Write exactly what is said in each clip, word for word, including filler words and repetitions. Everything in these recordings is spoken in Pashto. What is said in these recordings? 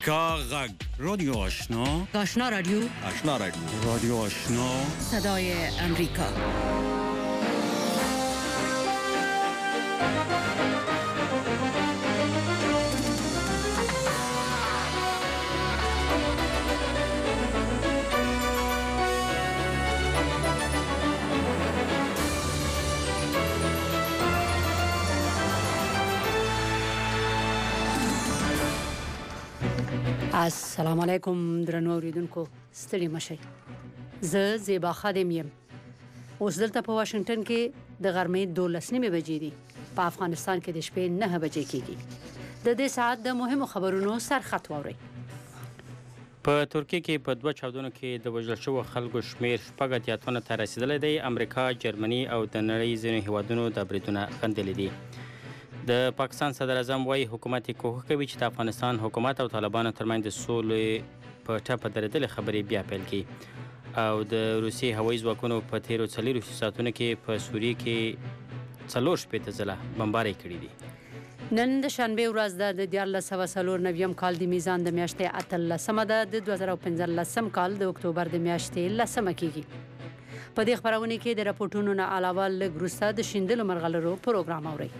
کاغذ رادیو آشنا آشنا رادیو آشنا رادیو رادیو آشنا صدای امریکا. السلام علیکم درنو اوریدونکو، ستړي مشئ. زه زیبا خادم یم. اوس دلته په واشنگټن کې د غرمې دولس نیمې بجې دي. په افغانستان کې د شپې نه بجې کېږي. د دې ساعت د مهمو خبرونو سرخط واورئ. په ترکیه کې په دوه چاودنو کې د وژل شوو خلکو شمیر شپږ اتیا تنو ته رسیدلی دی. امریکا، جرمني او د نړۍ ځینو هیوادونو دا بریدونه غندلي دي. د پاکستان صدر اعظم وایي حکومت یې کوښښ کوي چې د افغانستان حکومت او طالبانو ترمنځ د سولې په ټپه درېدلې خبرې بیا پیل کړي. او د روسیې هوایي ځواکونو په تیرو څلېرویشتو ساعتونو کې په سوریې کې څلور شپېته ځله بمبارۍ کړي دي. نن د شنبې ورځ ده. د دیارلس سوه څلور نویم کال د میزان د میاشتې اتلسمه ده. د دوه زره پنځلسم کال د اکتوبر د میاشتې لسمه کېږي. په دې خپرونه کې د راپورټونو نه علاوه لږ وروسته د شیندلو مرغلرو پروګرام اورئ.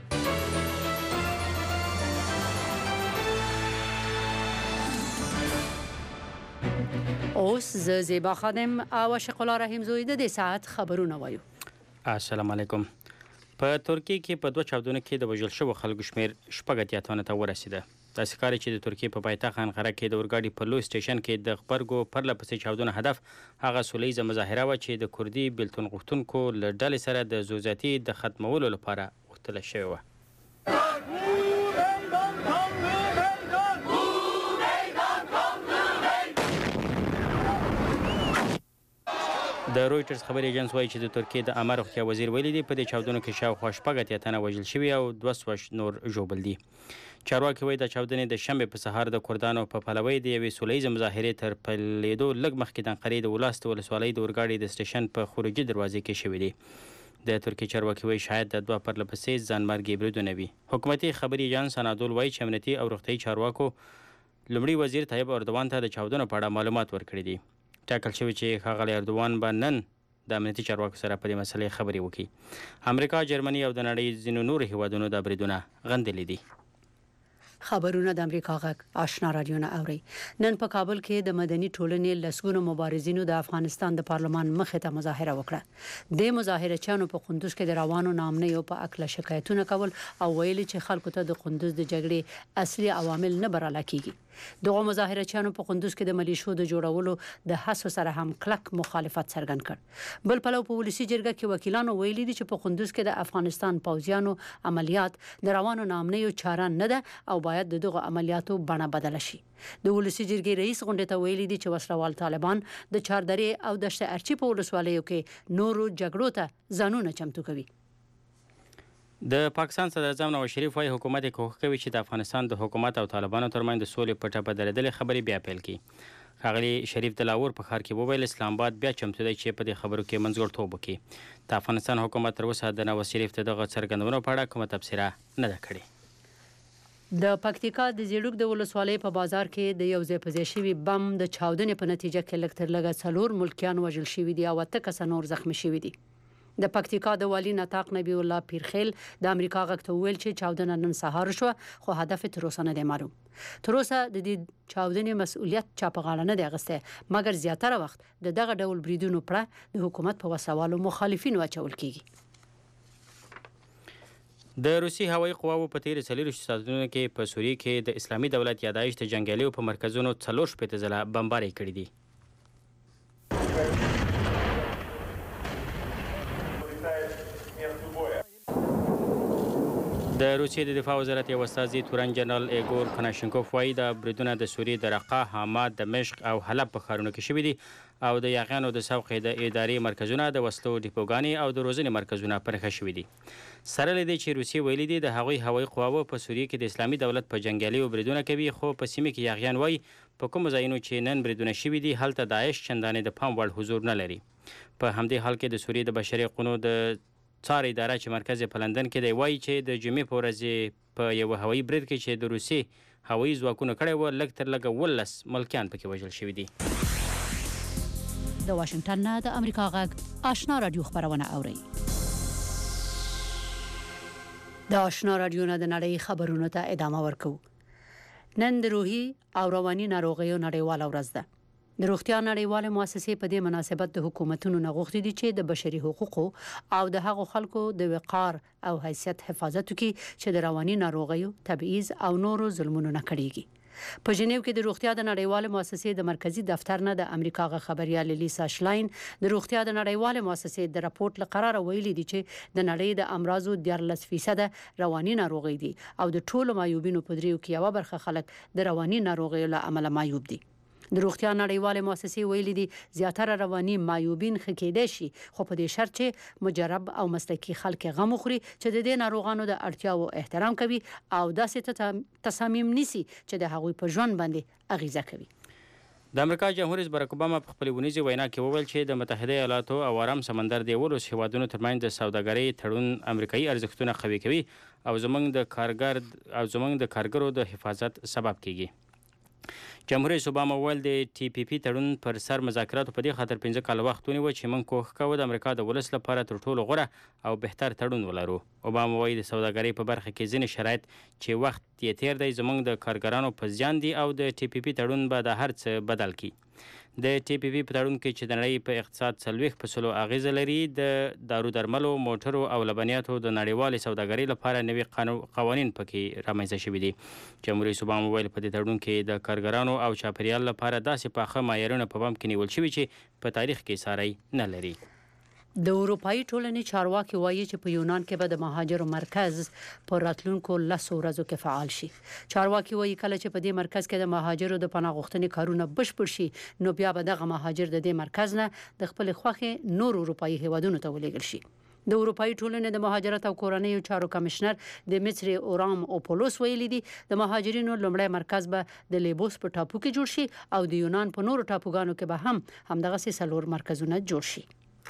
اوس زه زیبا خادم او شق الله رحیم زوی د دې ساعت خبرونه وایو. السلام علیکم. په ترکیه کې په دوه چاودنو کې د وژل شوو خلکو شمیر شپږ اتیا تنو ته ورسېده. داسې ښکاري چې د ترکیې په پایتخت انقره کې د اورګاډي په لوی سټیشن کې د غبرګو پرله پسې چاودنو هدف هغه سوله ییزه مظاهره وه چې د کردي بېلتون غوښتونکو له ډلې سره د زوزاتي د ختمولو لپاره غوښتله شوې وه. د رویټرز خبري ایجنس وایي چې د ترکیې د عامه روغتیا وزیر ویلي دي په دې چاودنو کې شاوخوا شپږ اتیا تنه وژل شوي او دوه سوه نور ژوبل دي. چارواکي وایي دا چاودنې د شنبې په سهار د کردانو په پلوۍ د یوې سوله ییزې مظاهرې تر پیلېدو لږ مخکې د انقرې د ولاست ولسوالۍ د اورګاډي د سټیشن په خروجي دروازې کې شوي دي. د ترکیې چارواکي وایي شاید د دوه پرله پسې ځانمرګي بریدونه وي. حکومتي خبري ایجنس انادول وایي چې امنیتي او روغتیایي چارواکو لومړي وزیر طیب اردوان ته د چاودنو په اړه معلومات ورکړي دي. ټاکل شوي چې ښاغلی اردوان به نن د امنیتي چارواکو سره په دې مسلې خبرې وکړي. امریکا، جرمني او د نړۍ ځینو نورو هیوادونو دا بریدونه غندلي دي. خبرونه د امریکا غږ آشنا رادیو نه اوري. نن په کابل کې د مدني ټولنې لسګونو مبارزینو د افغانستان د پارلمان مخې ته مظاهره وکړه. د مظاهرچیانو په قندوز کې د روانو نامنیو په اکله شکایتونه کول او ویلي چې خلکو ته د قندوز د جګړې اصلي عوامل نه براله کیږي. دغه مظاهرچیانو په قندوز کې د ملیشو د جوړولو د هڅو سره هم کلک مخالفت څرګند کړ. بل پلو په ولسی جرګه کې وکیلانو ویلي دي چې په قندوز کې د افغانستان پوځیانو عملیات د روانو نامنیو چاره نه ده او باید د دغه عملیاتو بڼه بدله شي. د ولسی جرګې رئیس غونډې ته ویلي دي چې وسلوال طالبان د چاردرې او دشت ارچي په ولسوالیو کې نورو جګړو ته ځانونه چمتو کوي. د پاکستان صدر اعظم نواز شریف وايي حکومت یې کوښښ کوي چې د افغانستان د حکومت او طالبانو ترمنځ د سولې په ټپه درېدلې خبرې بیا پیل کړي. ښاغلي شریف د لاهور په ښار کې وویل اسلام آباد بیا چمتو دی چې په دې خبرو کې منځګړیتوب وکړي. د افغانستان حکومت تر اوسه د نواز شریف د دغه څرګندونو په اړه کومه تبصره نه ده کړې. د پکتیکا د زیړوک د ولسوالۍ په بازار کې د یو ځای په ځای شوي بم د چاودنې په نتیجه کې لږ تر لږه څلور ملکیان وژل شوي دي او اته کسه نور زخمي شوي دي. د پکتیکا د والی نطاق نبی الله پیرخیل د امریکا غږ ته وویل چې چاودنه نن سهار شوه خو هدف تر اوسه نه دی معلوم. تر اوسه د دې چاودنې مسؤلیت چا په غاړه نه دی اخیستی، مګر زیاتره وخت د دغه ډول بریدونو پړه د حکومت په وسوالو مخالفینو اچول کیږي. د روسي هوایي قواو په تیرو څلېرویشتو ساعتونو کې په سوریې کې د اسلامي دولت یادایش د جنګیالیو په مرکزونو څلور شپېته ځله بمبارۍ کړي دي. د روسیې د دفاع وزارت یو استازي تورن جنرال ایګور کناشنکوف وایي دا بریدونه د سوریې د رقه، حما، دمشق او حلب په ښارونو کې شوي دي او د یاغیانو د سوقې د ادارې مرکزونه، د وسلو ډیپوګانې او د روزنې مرکزونه په نښه شوي دي. سره له دې چې روسیې ویلي دي د هغوی هوایي قواوو په سوریې کې د اسلامي دولت په جنګیالیو بریدونه کوي، خو په سیمه کې یاغیان وایي په کومو ځایونو چې نن بریدونه شوي دي هلته داعش چندانې د پام وړ حضور نه لري. په همدې حال کې د سوریې د بشري حقوقو د څار اداره چې مرکز یې په لندن کې دی وایي چې د جمعې په ورځ په یوه هوایي برید کې چې د روسیې هوایي ځواکونو کړی و. لږ تر لږه ولس ملکیان پکې وژل شوي دي. د واشنگټن نه د امریکا غږ آشنا رادیو خبرونه اوري. د آشنا رادیو نه د نړۍ خبرونو ته ادامه ورکوو. نن د روحي او رواني ناروغیو نړیواله ورځ ده. د روغتیا نړیواله مؤسسې په دې مناسبت د حکومتونو نه غوښتي دي چې د بشري حقوقو او د هغو خلکو د وقار او حیثیت حفاظت وکړي چې د رواني ناروغیو، تبعیض او نورو ظلمونو نه کړيږي. په ژنیو کې د روغتیا د نړیواله مؤسسې د مرکزی دفتر نه د امریکا غ خبريال لیسا شلاین د روغتیا د نړیواله مؤسسې د راپورټ لقرار ویلي دي چې د نړۍ د امراضو دیارلس فیصد رواني ناروغي دي او د ټولو معیوبینو په دریو کې یو برخه خلک د رواني ناروغیو له امله معیوب دي. د روغتیا نړیواله مؤسسې ویلي دي زیاتره رواني معیوبین خکېدای شي، خو په دې شرط چې مجرب او مسلکي خلک غم خوري چې د دې ناروغانو د اړتیاو احترام کوي او داسې تصامیم نیسي چې د هغوی په ژوند باندې اغیزه کوي. د امریکا جمهور رئیس باراک اوباما په خپل ونیزي وینا کې وویل چې د متحده ایالاتو او آرام سمندر د ولوس هیوادونو ترمنځ د سوداګرۍ تړون امریکایي ارزښتونه قوي کوي او زموږ د کارګر او زموږ د کارګرو د حفاظت سبب کیږي. جمهور رئیس اوباما وویل د ټي پی پی تړون پر سر مذاکراتو په دې خاطر پنځه کاله وخت ونیو چې موږ کوښښ کوو د امریکا د ولس لپاره تر ټولو غوره او بهتر تړون ولرو. اوباما وایي د سوداګرۍ په برخه کې ځینې شرایط چې وخت یې تیر دی زموږ د کارګرانو په زیان دي او د ټي پی پی تړون به د هر څه بدل کړي. د ټي پی پی په تړون کې چې د نړۍ په اقتصاد څلوېښت په سلو اغیزه لري، د دارو درملو، موټرو او لبنیاتو د نړیوالې سوداګرۍ لپاره نوي قوانین پکې رامنځته شوي دي. جمهور رئیس اوباما ویل په دې تړون کې د کارګرانو او چاپیریال لپاره داسې پاخه معیارونه په پام کې نیول شوي چې په تاریخ کې ساری نه لري. د اروپאי ټولنې چارواکي وایي چې په یونان کې به د مهاجرو مرکز په راتلونکو لسو ورځو کې فعال شي. چارواکي وایي کله چې په دې مرکز کې د مهاجرو د پناه غوښتنې کارونه بشپړ شي نو بیا به دغه مهاجر د دې مرکز نه د خپل خوښې نور اروپאי هیوادونو ته ولېږل شي. د اروپאי ټولنې د مهاجرت او کورنیو چارو کمشنر دمیتری اورام اوپولوس ویلي دي د مهاجرینو لومړی مرکز به د لیبوس په ټاپو کې جوړ شي او د یونان په نورو ټاپوګانو کې به هم همدغه څلور مرکزونه جوړ شي.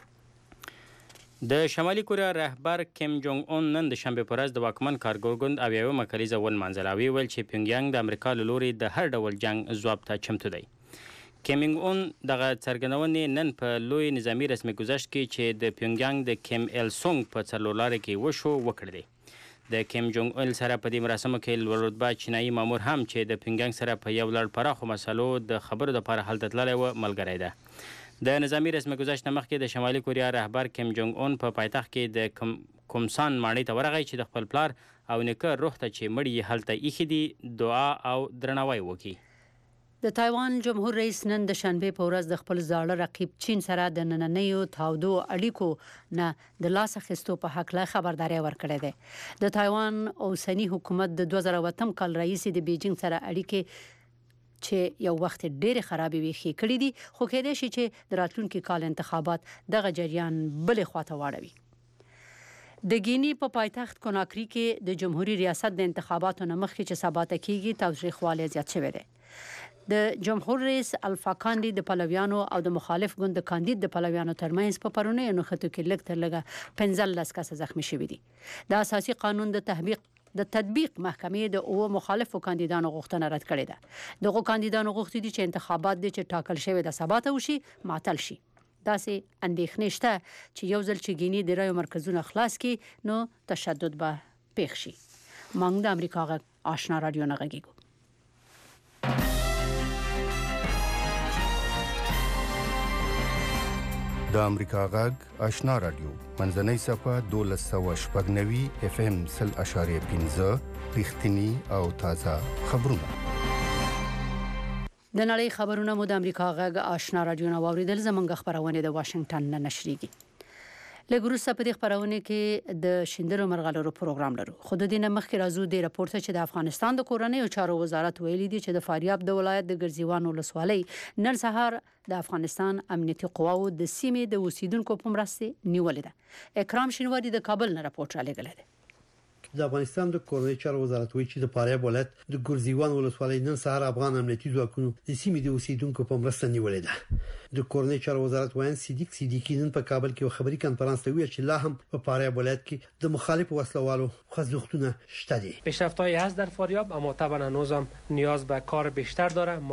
د شمالي کوریا رهبر کیم جونګ اون نن د شنبه په ورځ د واکمن کارګر ګوند اویاومه کلیزه ونمانځله او ویل چې پیونګیانګ د امریکا له لوري د هر ډول جنگ ځواب ته چمتو دی. کیم جونګ اون دغه څرګندونې نن په لوی نظامی رسمي گذشت کې چې د پیونګیانګ د کیم ایل سونګ په څلورلارې کې وشو وکړ دی. د کیم جونګ اون سره په دې مراسمو کې لوړ رتبه چینایي مامور هم چې د پیونګیانګ سره په یو لړ پراخو مسلو د خبرو لپاره هلته تللی و ملګری ده. د نظامی رسمي گذشت مخکې د شمالي کوریا رهبر کیم جونګ اون په پایتخت کې د کومسان ماڼۍ ته ورغی چې د خپل پلار او نیکه روح ته چې مړي یې هلته ایښي دي دعا او درناوی وکړي. د تایوان جمهور رئیس نن د شنبه په ورځ د خپل زاړه رقیب چین سره د نننیو تاودو اړیکو نه د لاس اخیستو په حق له خبرداري ورکړې ده. د تایوان اوسنی حکومت د دوه زره اووه کال رئیس د بیجینګ سره اړیکې چې یو وخت ډېر خرابې وي خې کړې دي، خو کېدای شي چې د راتلونکي کال انتخابات دغه جریان بلې خواته واړوي. د ګینی په پایتخت کناکري کې د جمهوریت ریاست د انتخاباتو نه مخکې چې سبا ته کېږي تاوتریخوالی زیات شوی دی. د جمهور رئیس الفا کاندي د پلویانو او د مخالف ګوند د کاندید د پلویانو ترمنځ په پرونیو نښتو کې لږ تر لږه پنځلس کسه زخمي شوي دي. د اساسي قانون د تطبیق د تطبیق محکمې د او مخالفو کاندیدانو غوښتنه رد کړې ده. دغه کاندیدانو غوښتي دي چې انتخابات د چې ټاکل شوی د سبا ته وشي معطل شي. داسې اندېښنې شته چې یو ځل چې ګینی د رایو مرکزونه خلاص کړي نو تشدد به پیښ شي. موږ د امریکا غږ آشنا رادیو نه غږیږو. د امریکا غږ آشنا رادیو منځنۍ صفحه دولس سوه شپږ نوي اف ام سل اشاریه پنځه رښتینی او تازه خبرونه. د نړۍ خبرونه مو د امریکا غږ آشنا رادیو نه واوریدل. زمونږ خبرونه د واشنگټن نه نشریږي. لګروسه په دې خبرونه کې د شندرو مرغلرو پروګرام لرو. خو د دې نه مخکې راځو د راپورټ چې د افغانستان د کورنیو چارو وزارت ویلي دی چې د فاریاب د ولایت د ګرځیوان ولسوالۍ نن سهار د افغانستان امنیتي قواو د سیمې د اوسیدونکو په مرسته نیولې ده. اکرام شینواری د کابل نه راپورټ را لګلې ده. د افغانستان د کورنۍ چارو وزارت وایي چې د فاریاب ولایت د ګرزیوان ولسوالۍ نن سهار افغان امنیتي ځواکونو د سیمې د اوسیدونکو په مرسته نیولې ده. د کورنۍ چارو وزارت وایي صدیق صدیقی نن په کابل کې خبري کانفرنس ته ویل چې لا هم په فاریاب ولایت کې د مخالف وسلوالو خوځښتونه شته دي. پیشرفت‌هایی هست در فاریاب اما طبعا هنوزم نیاز به کار بیشتر داره.